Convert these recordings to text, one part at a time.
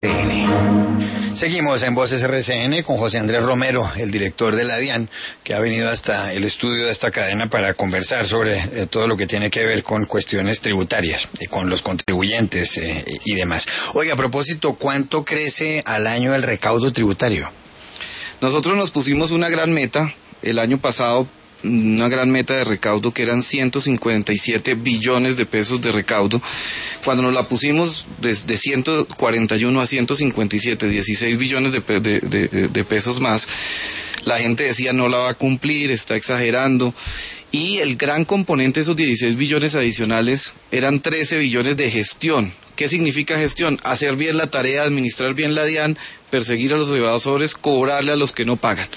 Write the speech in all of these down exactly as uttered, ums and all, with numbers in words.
Seguimos en Voces R C N con José Andrés Romero, el director de la DIAN, que ha venido hasta el estudio de esta cadena para conversar sobre eh, todo lo que tiene que ver con cuestiones tributarias, eh, con los contribuyentes eh, y demás. Oiga, a propósito, ¿cuánto crece al año el recaudo tributario? Nosotros nos pusimos una gran meta el año pasado, una gran meta de recaudo que eran ciento cincuenta y siete billones de pesos de recaudo. Cuando nos la pusimos desde ciento cuarenta y uno a ciento cincuenta y siete, dieciséis billones de, de, de, de pesos más, la gente decía no la va a cumplir, está exagerando. Y el gran componente de esos dieciséis billones adicionales eran trece billones de gestión. ¿Qué significa gestión? Hacer bien la tarea, administrar bien la DIAN, perseguir a los evasores, cobrarle a los que no pagan.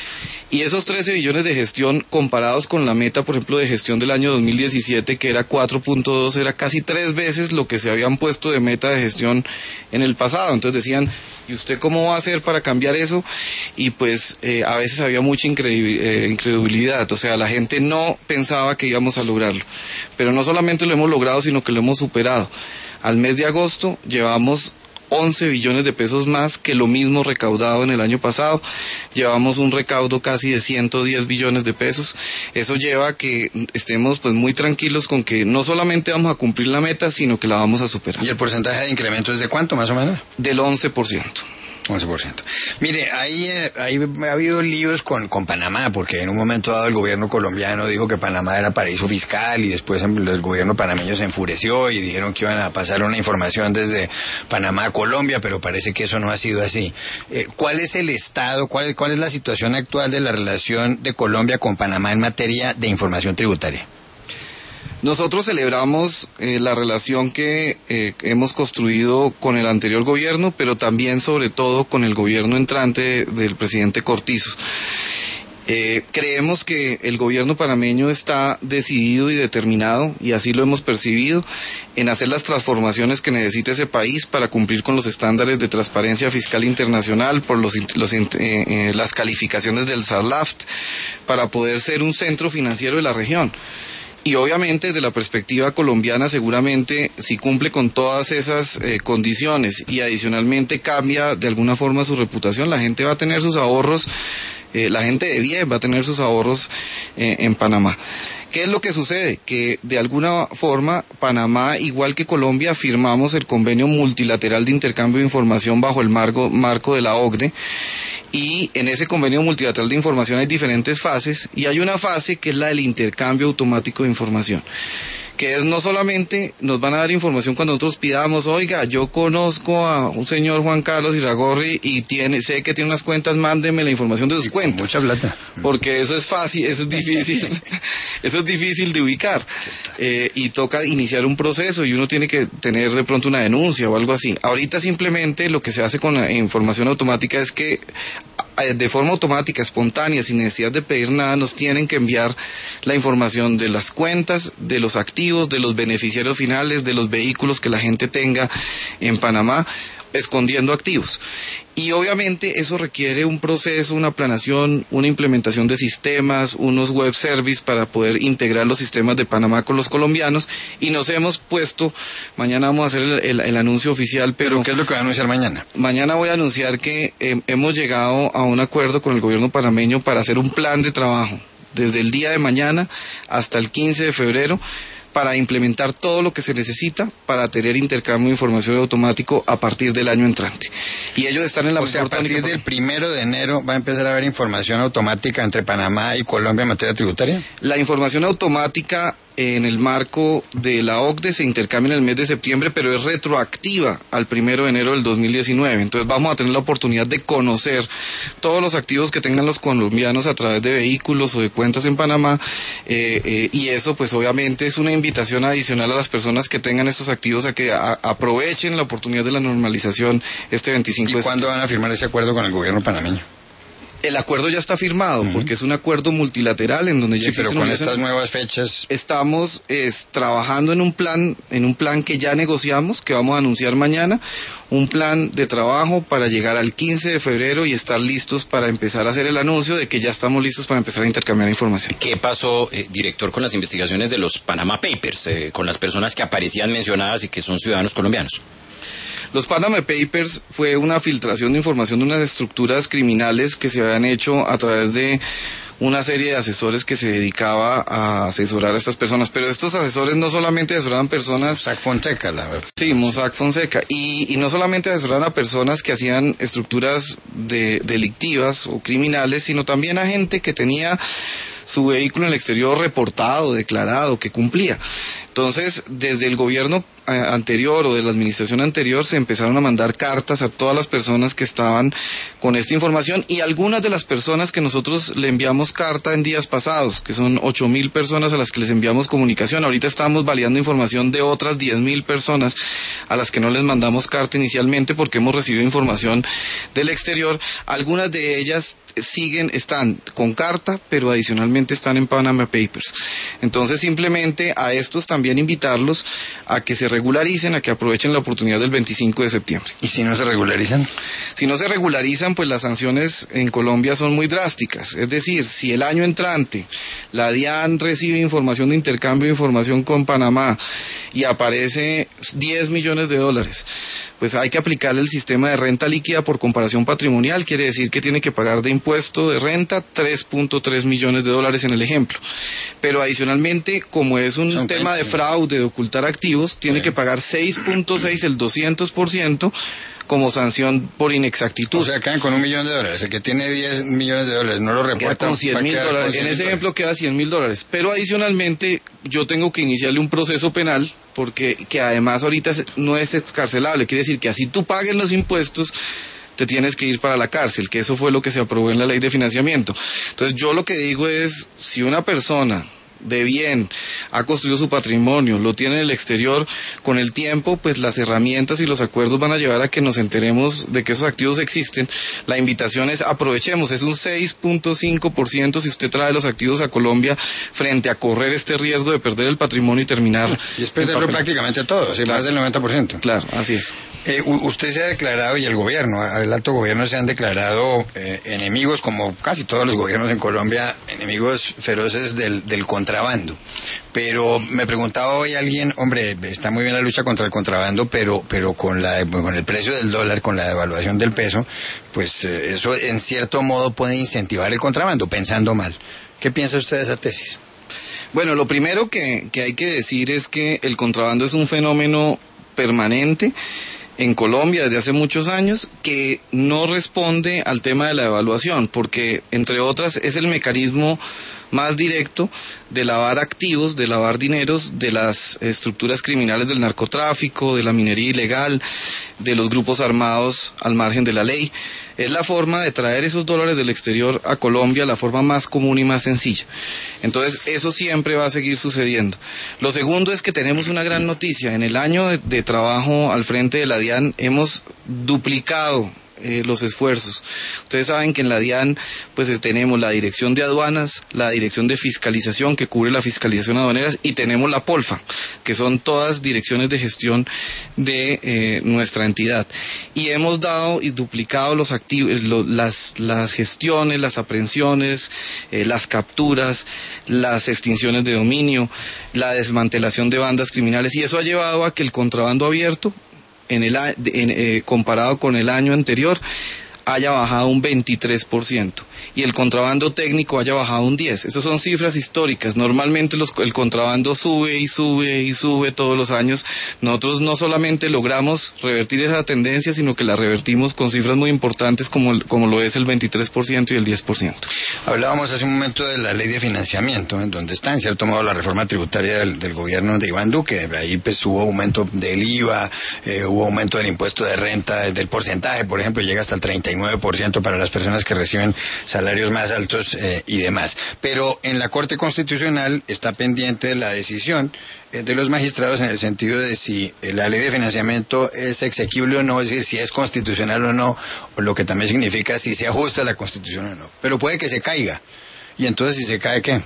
Y esos trece billones de gestión comparados con la meta, por ejemplo, de gestión del año dos mil diecisiete, que era cuatro punto dos, era casi tres veces lo que se habían puesto de meta de gestión en el pasado. Entonces decían, ¿y usted cómo va a hacer para cambiar eso? Y pues eh, a veces había mucha incredulidad, o sea, la gente no pensaba que íbamos a lograrlo. Pero no solamente lo hemos logrado, sino que lo hemos superado. Al mes de agosto llevamos once billones de pesos más que lo mismo recaudado en el año pasado. Llevamos un recaudo casi de ciento diez billones de pesos. Eso lleva a que estemos pues muy tranquilos con que no solamente vamos a cumplir la meta, sino que la vamos a superar. ¿Y el porcentaje de incremento es de cuánto, más o menos? Del once por ciento. once por ciento. Mire, ahí, eh, ahí ha habido líos con, con Panamá, porque en un momento dado el gobierno colombiano dijo que Panamá era paraíso fiscal y después el gobierno panameño se enfureció y dijeron que iban a pasar una información desde Panamá a Colombia, pero parece que eso no ha sido así. Eh, ¿Cuál es el estado, cuál, cuál es la situación actual de la relación de Colombia con Panamá en materia de información tributaria? Nosotros celebramos eh, la relación que eh, hemos construido con el anterior gobierno, pero también sobre todo con el gobierno entrante del presidente Cortizo. Eh, creemos que el gobierno panameño está decidido y determinado, y así lo hemos percibido, en hacer las transformaciones que necesita ese país para cumplir con los estándares de transparencia fiscal internacional, por los, los, eh, eh, las calificaciones del SARLAFT, para poder ser un centro financiero de la región. Y obviamente desde la perspectiva colombiana seguramente si cumple con todas esas eh, condiciones y adicionalmente cambia de alguna forma su reputación, la gente va a tener sus ahorros, eh, la gente de bien va a tener sus ahorros eh, en Panamá. ¿Qué es lo que sucede? Que de alguna forma Panamá, igual que Colombia, firmamos el convenio multilateral de intercambio de información bajo el marco, marco de la O C D E, y en ese convenio multilateral de información hay diferentes fases, y hay una fase que es la del intercambio automático de información, que es no solamente nos van a dar información cuando nosotros pidamos, oiga, yo conozco a un señor Juan Carlos Iragorri y tiene, sé que tiene unas cuentas, mándeme la información de sus y cuentas. Mucha plata. Porque eso es fácil, eso es difícil, eso es difícil de ubicar, eh, y toca iniciar un proceso y uno tiene que tener de pronto una denuncia o algo así. Ahorita simplemente lo que se hace con la información automática es que de forma automática, espontánea, sin necesidad de pedir nada, nos tienen que enviar la información de las cuentas, de los activos, de los beneficiarios finales, de los vehículos que la gente tenga en Panamá, escondiendo activos. Y obviamente eso requiere un proceso, una planeación, una implementación de sistemas, unos web service para poder integrar los sistemas de Panamá con los colombianos, y nos hemos puesto, mañana vamos a hacer el, el, el anuncio oficial, pero... ¿Pero qué es lo que va a anunciar mañana? Mañana voy a anunciar que eh, hemos llegado a un acuerdo con el gobierno panameño para hacer un plan de trabajo desde el día de mañana hasta el quince de febrero, para implementar todo lo que se necesita para tener intercambio de información automático a partir del año entrante. Y ellos están en la... O sea, a partir del primero de enero va a empezar a haber información automática entre Panamá y Colombia en materia tributaria. La información automática en el marco de la O C D E se intercambia en el mes de septiembre, pero es retroactiva al primero de enero del dos mil diecinueve. Entonces vamos a tener la oportunidad de conocer todos los activos que tengan los colombianos a través de vehículos o de cuentas en Panamá, eh, eh, y eso pues obviamente es una invitación adicional a las personas que tengan estos activos a que a, aprovechen la oportunidad de la normalización este veinticinco de septiembre. ¿Y cuándo van a firmar ese acuerdo con el gobierno panameño? El acuerdo ya está firmado, uh-huh. porque es un acuerdo multilateral en donde ya sí, pero con estas nuevas fechas estamos es, trabajando en un plan, en un plan que ya negociamos, que vamos a anunciar mañana, un plan de trabajo para llegar al quince de febrero y estar listos para empezar a hacer el anuncio de que ya estamos listos para empezar a intercambiar información. ¿Qué pasó, eh, director, con las investigaciones de los Panama Papers, eh, con las personas que aparecían mencionadas y que son ciudadanos colombianos? Los Panama Papers fue una filtración de información de unas estructuras criminales que se habían hecho a través de una serie de asesores que se dedicaba a asesorar a estas personas, pero estos asesores no solamente asesoraban personas... Mossack Fonseca, la verdad. Sí, Mossack Fonseca, y, y no solamente asesoraban a personas que hacían estructuras de, delictivas o criminales, sino también a gente que tenía su vehículo en el exterior reportado, declarado, que cumplía. Entonces, desde el gobierno eh, anterior o de la administración anterior se empezaron a mandar cartas a todas las personas que estaban con esta información, y algunas de las personas que nosotros le enviamos carta en días pasados, que son ocho mil personas a las que les enviamos comunicación. Ahorita estamos validando información de otras diez mil personas a las que no les mandamos carta inicialmente porque hemos recibido información del exterior. Algunas de ellas siguen, están con carta, pero adicionalmente están en Panama Papers. Entonces, simplemente a estos también invitarlos a que se regularicen, a que aprovechen la oportunidad del veinticinco de septiembre. ¿Y si no se regularizan? Si no se regularizan, pues las sanciones en Colombia son muy drásticas. Es decir, si el año entrante la DIAN recibe información de intercambio de información con Panamá y aparece diez millones de dólares, pues hay que aplicarle el sistema de renta líquida por comparación patrimonial. Quiere decir que tiene que pagar de impuesto de renta tres punto tres millones de dólares en el ejemplo. Pero adicionalmente, como es un Son tema de fraude, de ocultar activos, tiene sí. que pagar seis punto seis, el doscientos por ciento, como sanción por inexactitud. O sea, quedan con un millón de dólares. El que tiene diez millones de dólares no lo reporta. Queda con cien mil dólares. En ese ejemplo queda cien mil dólares. Pero adicionalmente, yo tengo que iniciarle un proceso penal, porque que además ahorita no es excarcelable. Quiere decir que así tú pagues los impuestos, te tienes que ir para la cárcel, que eso fue lo que se aprobó en la ley de financiamiento. Entonces, yo lo que digo es, si una persona de bien ha construido su patrimonio, lo tiene en el exterior, con el tiempo pues las herramientas y los acuerdos van a llevar a que nos enteremos de que esos activos existen. La invitación es aprovechemos, es un seis punto cinco por ciento si usted trae los activos a Colombia, frente a correr este riesgo de perder el patrimonio y terminar. Y es perderlo prácticamente todo, ¿sí? Claro. Más del noventa por ciento. Claro, así es. Eh, usted se ha declarado, y el gobierno, el alto gobierno, se han declarado eh, enemigos, como casi todos los gobiernos en Colombia, enemigos feroces del, del contrabando. Pero me preguntaba hoy alguien, hombre, está muy bien la lucha contra el contrabando, pero pero con la con el precio del dólar, con la devaluación del peso, pues eh, eso en cierto modo puede incentivar el contrabando, pensando mal. ¿Qué piensa usted de esa tesis? Bueno, lo primero que, que hay que decir es que el contrabando es un fenómeno permanente en Colombia desde hace muchos años, que no responde al tema de la devaluación, porque entre otras es el mecanismo más directo de lavar activos, de lavar dineros de las estructuras criminales del narcotráfico, de la minería ilegal, de los grupos armados al margen de la ley. Es la forma de traer esos dólares del exterior a Colombia, la forma más común y más sencilla. Entonces, eso siempre va a seguir sucediendo. Lo segundo es que tenemos una gran noticia. En el año de, de trabajo al frente de la DIAN hemos duplicado Eh, los esfuerzos. Ustedes saben que en la DIAN pues tenemos la Dirección de Aduanas, la Dirección de Fiscalización, que cubre la fiscalización aduanera, y tenemos la POLFA, que son todas direcciones de gestión de eh, nuestra entidad. Y hemos dado y duplicado los activos, lo, las, las gestiones, las aprehensiones, eh, las capturas, las extinciones de dominio, la desmantelación de bandas criminales, y eso ha llevado a que el contrabando abierto, en el en, eh, comparado con el año anterior, haya bajado un veintitrés por ciento, y el contrabando técnico haya bajado un diez por ciento. Esas son cifras históricas. Normalmente los, el contrabando sube y sube y sube todos los años. Nosotros no solamente logramos revertir esa tendencia, sino que la revertimos con cifras muy importantes como, como lo es el veintitrés por ciento y el diez por ciento. Hablábamos hace un momento de la ley de financiamiento, en donde está en cierto modo la reforma tributaria del, del gobierno de Iván Duque. Ahí pues hubo aumento del I V A, eh, hubo aumento del impuesto de renta, del porcentaje, por ejemplo, llega hasta el treinta y nueve por ciento para las personas que reciben salarios más altos eh, y demás. Pero en la Corte Constitucional está pendiente la decisión eh, de los magistrados en el sentido de si eh, la ley de financiamiento es exequible o no, es decir, si es constitucional o no, o lo que también significa si se ajusta a la Constitución o no. Pero puede que se caiga. Y entonces, si se cae, ¿qué?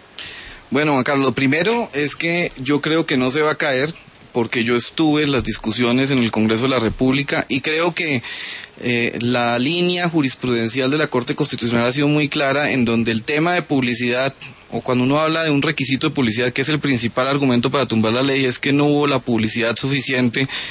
Bueno, Juan Carlos, lo primero es que yo creo que no se va a caer, porque yo estuve en las discusiones en el Congreso de la República y creo que eh, la línea jurisprudencial de la Corte Constitucional ha sido muy clara, en donde el tema de publicidad, o cuando uno habla de un requisito de publicidad, que es el principal argumento para tumbar la ley, es que no hubo la publicidad suficiente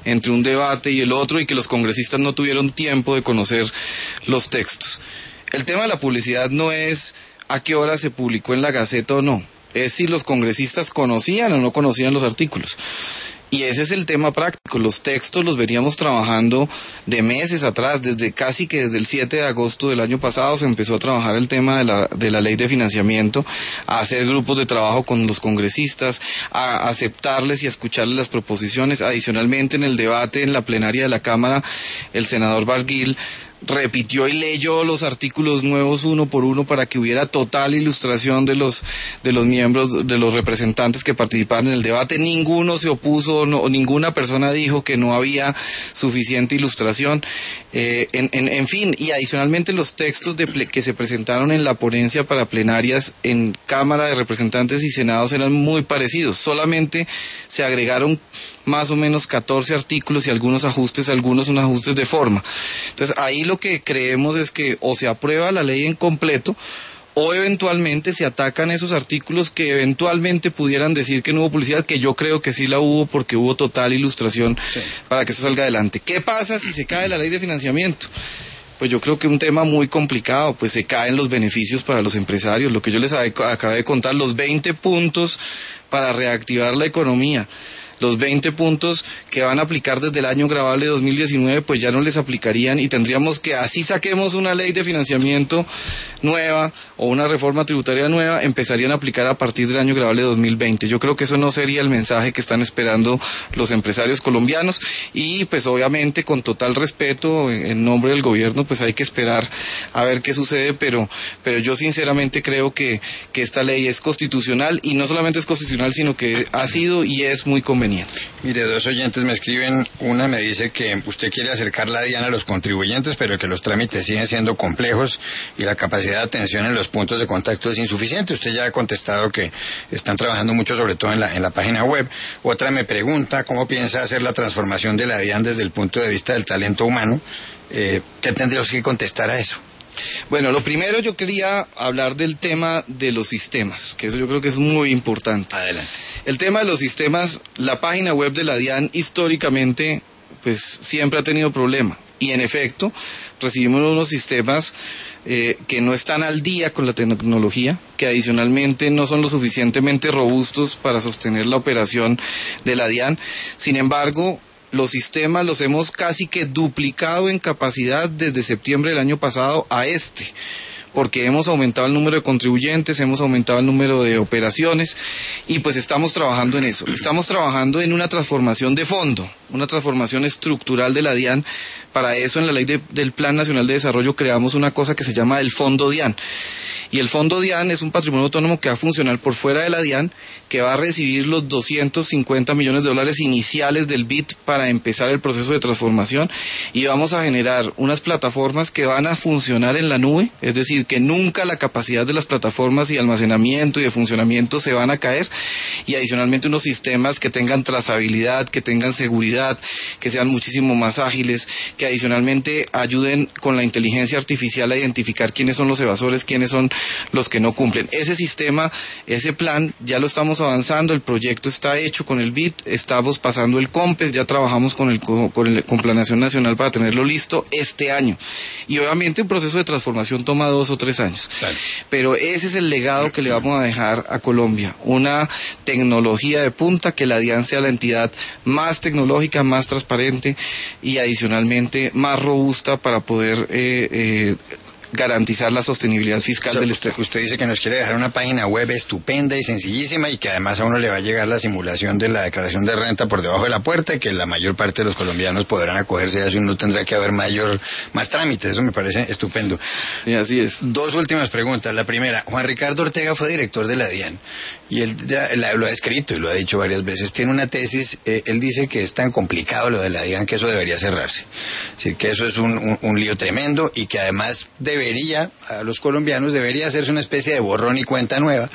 entre un debate y el otro y que los congresistas no tuvieron tiempo de conocer los textos. El tema de la publicidad no es a qué hora se publicó en la Gaceta o no, es si los congresistas conocían o no conocían los artículos. Y ese es el tema práctico. Los textos los veníamos trabajando de meses atrás, desde casi que desde el siete de agosto del año pasado se empezó a trabajar el tema de la, de la ley de financiamiento, a hacer grupos de trabajo con los congresistas, a aceptarles y a escucharles las proposiciones. Adicionalmente, en el debate en la plenaria de la Cámara, el senador Barguil repitió y leyó los artículos nuevos uno por uno para que hubiera total ilustración de los de los miembros, de los representantes que participaban en el debate. Ninguno se opuso, no, ninguna persona dijo que no había suficiente ilustración. Eh, en, en, en fin, y adicionalmente los textos de ple, que se presentaron en la ponencia para plenarias en Cámara de Representantes y Senados eran muy parecidos. Solamente se agregaron más o menos catorce artículos y algunos ajustes, algunos son ajustes de forma. Entonces ahí lo que creemos es que o se aprueba la ley en completo o eventualmente se atacan esos artículos que eventualmente pudieran decir que no hubo publicidad, que yo creo que sí la hubo porque hubo total ilustración sí. para que eso salga adelante. ¿Qué pasa si se cae la ley de financiamiento? Pues yo creo que es un tema muy complicado, pues se caen los beneficios para los empresarios, lo que yo les acabé de contar, los veinte puntos para reactivar la economía. Los veinte puntos que van a aplicar desde el año gravable dos mil diecinueve, pues ya no les aplicarían y tendríamos que, así saquemos una ley de financiamiento nueva o una reforma tributaria nueva, empezarían a aplicar a partir del año gravable dos mil veinte. Yo creo que eso no sería el mensaje que están esperando los empresarios colombianos y pues obviamente con total respeto en nombre del gobierno pues hay que esperar a ver qué sucede, pero, pero yo sinceramente creo que, que esta ley es constitucional y no solamente es constitucional sino que ha sido y es muy conveniente. Mire, dos oyentes me escriben, una me dice que usted quiere acercar la DIAN a los contribuyentes, pero que los trámites siguen siendo complejos y la capacidad de atención en los puntos de contacto es insuficiente. Usted ya ha contestado que están trabajando mucho, sobre todo en la, en la página web. Otra me pregunta cómo piensa hacer la transformación de la DIAN desde el punto de vista del talento humano. Eh, ¿Qué tendríamos que contestar a eso? Bueno, lo primero yo quería hablar del tema de los sistemas, que eso yo creo que es muy importante. Adelante. El tema de los sistemas, la página web de la DIAN históricamente pues siempre ha tenido problema y en efecto recibimos unos sistemas eh, que no están al día con la tecnología, que adicionalmente no son lo suficientemente robustos para sostener la operación de la DIAN. Sin embargo, los sistemas los hemos casi que duplicado en capacidad desde septiembre del año pasado a este, porque hemos aumentado el número de contribuyentes, hemos aumentado el número de operaciones y pues estamos trabajando en eso. Estamos trabajando en una transformación de fondo, una transformación estructural de la DIAN. Para eso en la ley de, del Plan Nacional de Desarrollo creamos una cosa que se llama el Fondo DIAN. Y el Fondo DIAN es un patrimonio autónomo que va a funcionar por fuera de la DIAN, que va a recibir los doscientos cincuenta millones de dólares iniciales del B I T para empezar el proceso de transformación y vamos a generar unas plataformas que van a funcionar en la nube, es decir, que nunca la capacidad de las plataformas y almacenamiento y de funcionamiento se van a caer y adicionalmente unos sistemas que tengan trazabilidad, que tengan seguridad, que sean muchísimo más ágiles, que adicionalmente ayuden con la inteligencia artificial a identificar quiénes son los evasores, quiénes son los que no cumplen. Ese sistema, ese plan, ya lo estamos avanzando, el proyecto está hecho con el B I T, estamos pasando el COMPES, ya trabajamos con el con, el, con Planeación Nacional para tenerlo listo este año. Y obviamente un proceso de transformación toma dos o tres años. Claro. Pero ese es el legado que le vamos a dejar a Colombia, una tecnología de punta, que la DIAN sea la entidad más tecnológica, más transparente y adicionalmente más robusta para poder eh, eh, garantizar la sostenibilidad fiscal, o sea, del usted, Estado. Usted dice que nos quiere dejar una página web estupenda y sencillísima y que además a uno le va a llegar la simulación de la declaración de renta por debajo de la puerta y que la mayor parte de los colombianos podrán acogerse a eso y no tendrá que haber mayor más trámites. Eso me parece estupendo. Y así es. Dos últimas preguntas. La primera, Juan Ricardo Ortega fue director de la DIAN y él ya lo ha escrito y lo ha dicho varias veces. Tiene una tesis, eh, él dice que es tan complicado lo de la DIAN que eso debería cerrarse. Es decir, que eso es un, un, un lío tremendo y que además debería, a los colombianos, debería hacerse una especie de borrón y cuenta nueva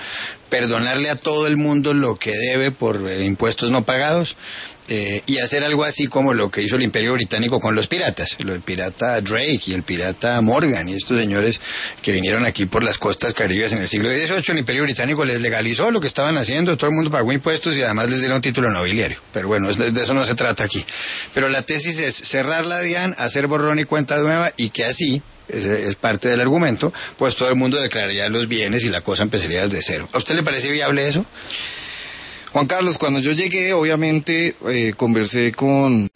perdonarle a todo el mundo lo que debe por eh, impuestos no pagados, eh, y hacer algo así como lo que hizo el Imperio Británico con los piratas, el pirata Drake y el pirata Morgan y estos señores que vinieron aquí por las costas caribes en el siglo dieciocho. El Imperio Británico les legalizó lo que estaban haciendo, todo el mundo pagó impuestos y además les dieron título nobiliario. Pero bueno, de eso no se trata aquí. Pero la tesis es cerrar la DIAN, hacer borrón y cuenta nueva, y que así, es, es parte del argumento, pues todo el mundo declararía los bienes y la cosa empezaría desde cero. ¿A usted le parece viable eso? Juan Carlos, cuando yo llegué, obviamente, eh, conversé con,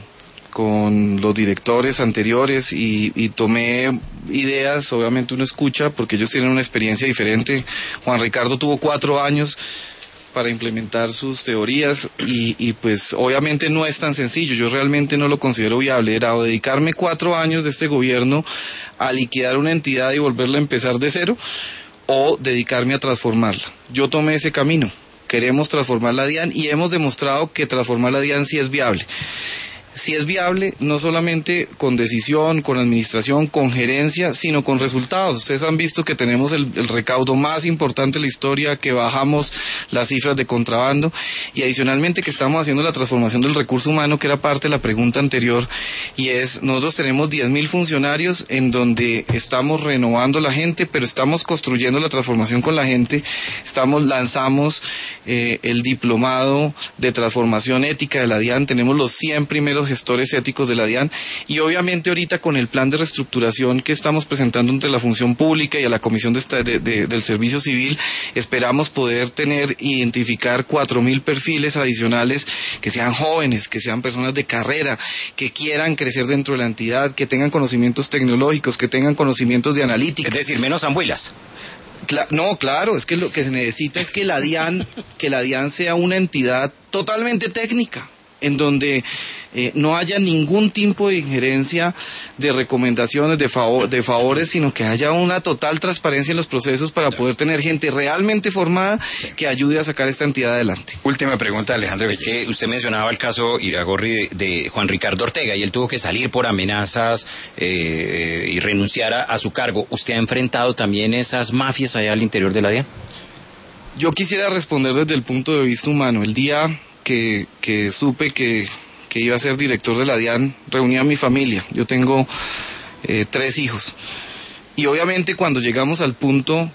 con los directores anteriores y, y tomé ideas. Obviamente uno escucha porque ellos tienen una experiencia diferente. Juan Ricardo tuvo cuatro años para implementar sus teorías y, y pues obviamente no es tan sencillo. Yo realmente no lo considero viable. Era o dedicarme cuatro años de este gobierno a liquidar una entidad y volverla a empezar de cero, o dedicarme a transformarla. Yo tomé ese camino. Queremos transformar la DIAN y hemos demostrado que transformar la DIAN sí es viable. Sí es viable, no solamente con decisión, con administración, con gerencia, sino con resultados. Ustedes han visto que tenemos el, el recaudo más importante de la historia, que bajamos las cifras de contrabando y adicionalmente que estamos haciendo la transformación del recurso humano, que era parte de la pregunta anterior, y es, nosotros tenemos diez mil funcionarios en donde estamos renovando la gente, pero estamos construyendo la transformación con la gente. Estamos, lanzamos eh, el diplomado de transformación ética de la DIAN, tenemos los cien primeros gestores éticos de la DIAN, y obviamente ahorita con el plan de reestructuración que estamos presentando ante la función pública y a la Comisión de, de, de, del Servicio Civil, esperamos poder tener, identificar cuatro mil perfiles adicionales que sean jóvenes, que sean personas de carrera, que quieran crecer dentro de la entidad, que tengan conocimientos tecnológicos, que tengan conocimientos de analítica. Es decir, menos ambuelas. Cla- no, claro, es que lo que se necesita es que la DIAN, que la DIAN sea una entidad totalmente técnica, en donde eh, no haya ningún tipo de injerencia de recomendaciones, de, favor, de favores, sino que haya una total transparencia en los procesos para poder tener gente realmente formada que ayude a sacar esta entidad adelante. Última pregunta, Alejandro. Es que usted mencionaba el caso Iragorri de, de Juan Ricardo Ortega, y él tuvo que salir por amenazas eh, y renunciar a, a su cargo. ¿Usted ha enfrentado también esas mafias allá al interior de la DIAN? Yo quisiera responder desde el punto de vista humano. El día que, que supe que, que iba a ser director de la DIAN, reuní a mi familia. Yo tengo eh, tres hijos. Y obviamente cuando llegamos al punto,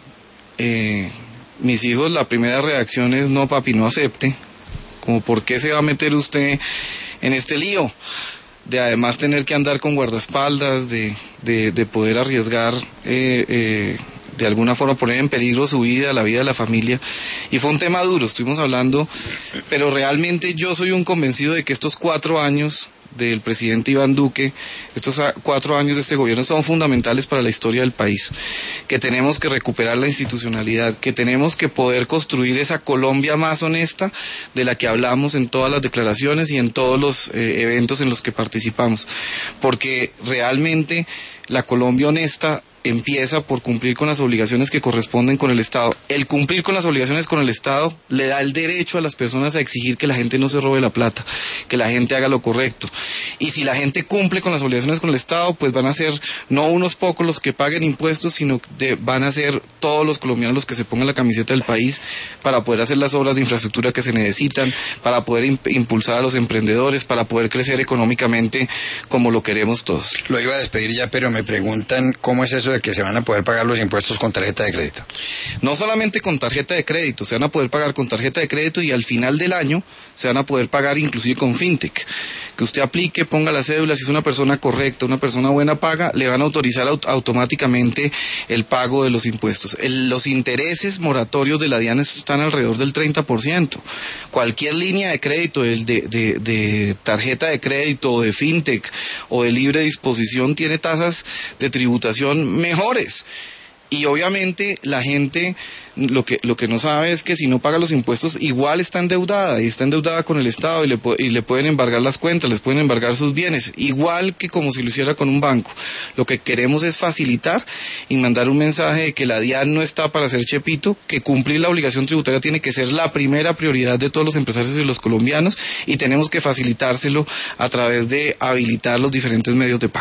eh, mis hijos, la primera reacción es: no, papi, no acepte. Como, ¿por qué se va a meter usted en este lío? De además tener que andar con guardaespaldas, de, de, de poder arriesgar... Eh, eh, de alguna forma poner en peligro su vida, la vida de la familia, y fue un tema duro, estuvimos hablando, pero realmente yo soy un convencido de que estos cuatro años del presidente Iván Duque, estos cuatro años de este gobierno son fundamentales para la historia del país, que tenemos que recuperar la institucionalidad, que tenemos que poder construir esa Colombia más honesta de la que hablamos en todas las declaraciones y en todos los eh, eventos en los que participamos, porque realmente la Colombia honesta empieza por cumplir con las obligaciones que corresponden con el Estado. El cumplir con las obligaciones con el Estado le da el derecho a las personas a exigir que la gente no se robe la plata, que la gente haga lo correcto. Y si la gente cumple con las obligaciones con el Estado, pues van a ser no unos pocos los que paguen impuestos, sino de, van a ser todos los colombianos los que se pongan la camiseta del país para poder hacer las obras de infraestructura que se necesitan, para poder imp- impulsar a los emprendedores, para poder crecer económicamente como lo queremos todos. Lo iba a despedir ya, pero me preguntan cómo es eso de que se van a poder pagar los impuestos con tarjeta de crédito. No solamente con tarjeta de crédito, se van a poder pagar con tarjeta de crédito y al final del año se van a poder pagar inclusive con fintech. Que usted aplique, ponga la cédula, si es una persona correcta, una persona buena paga, le van a autorizar aut- automáticamente el pago de los impuestos. El, los intereses moratorios de la DIAN están alrededor del treinta por ciento. Cualquier línea de crédito, el de, de, de tarjeta de crédito o de fintech o de libre disposición tiene tasas de tributación mejores. Y obviamente la gente lo que lo que no sabe es que si no paga los impuestos igual está endeudada y está endeudada con el Estado y le, y le pueden embargar las cuentas, les pueden embargar sus bienes, igual que como si lo hiciera con un banco. Lo que queremos es facilitar y mandar un mensaje de que la DIAN no está para ser chepito, que cumplir la obligación tributaria tiene que ser la primera prioridad de todos los empresarios y los colombianos, y tenemos que facilitárselo a través de habilitar los diferentes medios de pago.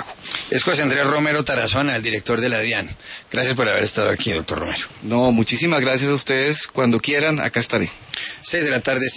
Es José Andrés Romero Tarazona, el director de la DIAN. Gracias por haber estado aquí, doctor Romero. No, muchísimas gracias a ustedes. Cuando quieran, acá estaré. Seis de la tarde.